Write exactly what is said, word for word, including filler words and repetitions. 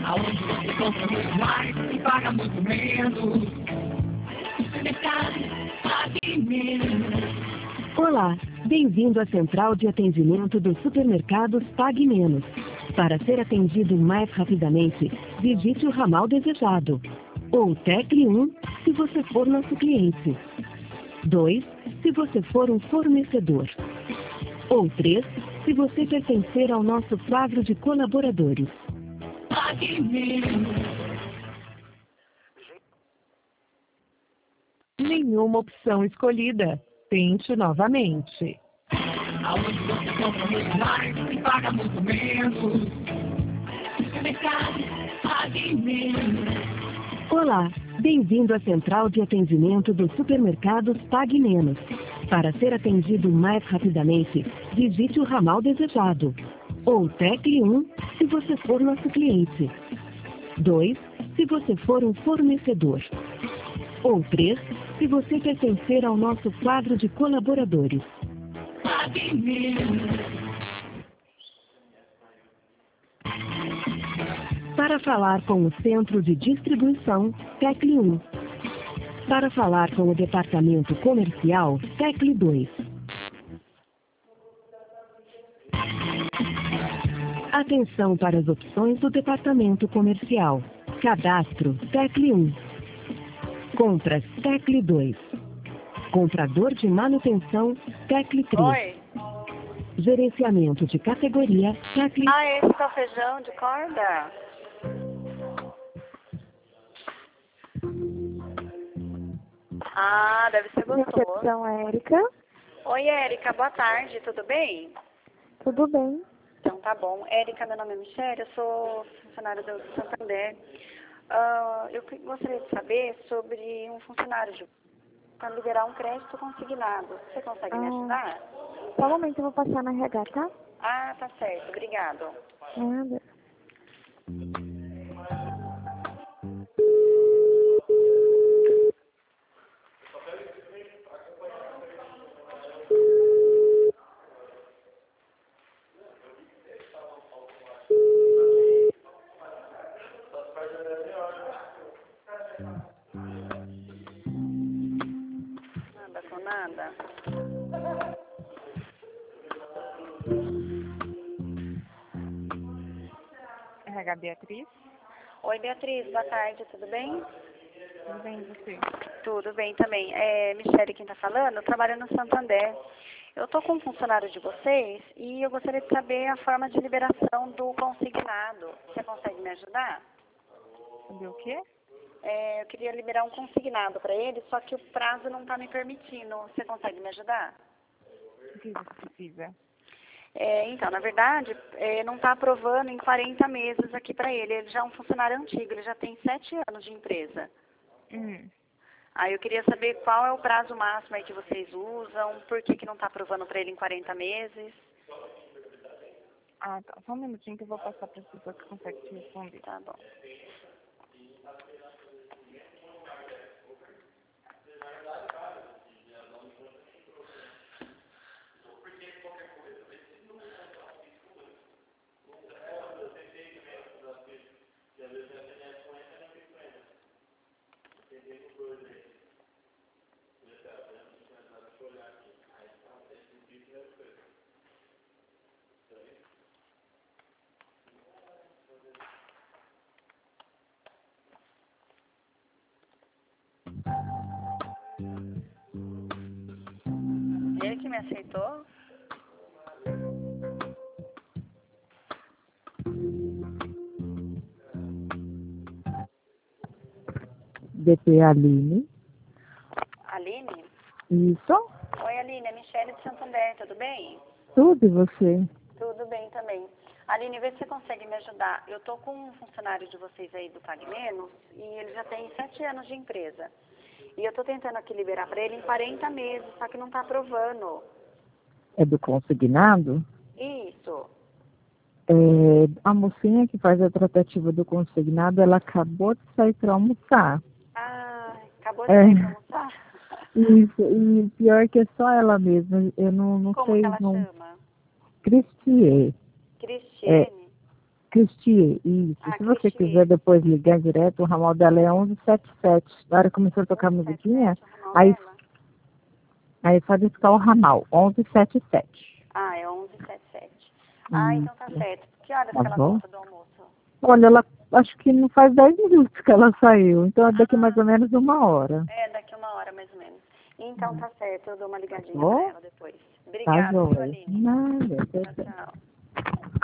Aonde você compra muito mais e paga muito menos. Supermercado Pague Menos. Olá, bem-vindo à Central de Atendimento dos Supermercados Pague Menos. Para ser atendido mais rapidamente, visite o ramal desejado. Ou tecle um, se você for nosso cliente. dois, se você for um fornecedor. Ou três, se você pertencer ao nosso quadro de colaboradores. Pague Menos. Nenhuma opção escolhida. Tente novamente. Aonde você compra muito mais e paga muito menos. Supermercado Pague Menos. Olá, bem-vindo à Central de Atendimento dos Supermercados Pague Menos. Para ser atendido mais rapidamente, visite o ramal desejado. Ou tecle um, se você for nosso cliente. dois, se você for um fornecedor. Ou três, se você pertencer ao nosso quadro de colaboradores. Pague Menos. Para falar com o centro de distribuição, tecle um. Para falar com o departamento comercial, tecle dois. Atenção para as opções do departamento comercial. Cadastro, tecle um. Compras, tecle dois. Comprador de manutenção, tecle três. Oi. Gerenciamento de categoria, tecle... Ah, esse é o feijão de corda? Ah, deve ser gostoso. Recepção, Érica. Oi, Érica, boa tarde, tudo bem? Tudo bem? Então tá bom. Érica, meu nome é Michele, eu sou funcionária do Santander. Uh, eu gostaria de saber sobre um funcionário de para liberar um crédito consignado. Você consegue ah, me ajudar? Só um momento, eu vou passar na R H, tá? Ah, tá certo, obrigado. Nada. Nada com nada. R H Beatriz. Oi, Beatriz, boa tarde, tudo bem? Tudo bem, e você? Tudo bem também. É Michele quem está falando, eu trabalho no Santander. Eu estou com um funcionário de vocês e eu gostaria de saber a forma de liberação do consignado. Você consegue me ajudar? Saber o quê? É, eu queria liberar um consignado para ele, só que o prazo não está me permitindo. Você consegue me ajudar? O que você precisa? É, então, na verdade, é, não está aprovando em quarenta meses aqui para ele. Ele já é um funcionário antigo, ele já tem sete anos de empresa. Hum. Aí eu queria saber qual é o prazo máximo aí que vocês usam, por que, que não está aprovando para ele em quarenta meses. Ah, tá. Só um minutinho que eu vou passar para a pessoa que consegue te responder. Tá bom. Ele que me aceitou? D P Aline. Aline? Isso? Oi, Aline, é Michele de Santander, tudo bem? Tudo, e você? Tudo bem também. Aline, vê se você consegue me ajudar. Eu estou com um funcionário de vocês aí do Pague Menos e ele já tem sete anos de empresa. E eu estou tentando aqui liberar para ele em quarenta meses, só que não está aprovando. É do consignado? Isso. É, a mocinha que faz a tratativa do consignado, ela acabou de sair para almoçar. Ah, acabou de É. sair para almoçar? Isso, e pior que é só ela mesma. Eu não, não Como sei. que ela não... chama? Cristier. Cristiane? Cristi, isso. Ah, Se você Cristi. quiser depois ligar direto, o ramal dela é onze setenta e sete. Na hora que começou a tocar a musiquinha, aí, aí pode ficar o ramal, onze setenta e sete. Ah, é onze setenta e sete. Ah, então tá certo. Que horas Tá que ela bom. volta do almoço? Olha, ela acho que não faz dez minutos que ela saiu, então é daqui mais ou menos uma hora. É, daqui uma hora mais ou menos. Então tá certo, eu dou uma ligadinha Bom? pra ela depois. Tá Obrigada, viu, joia. Aline? Nada. Tchau, tchau.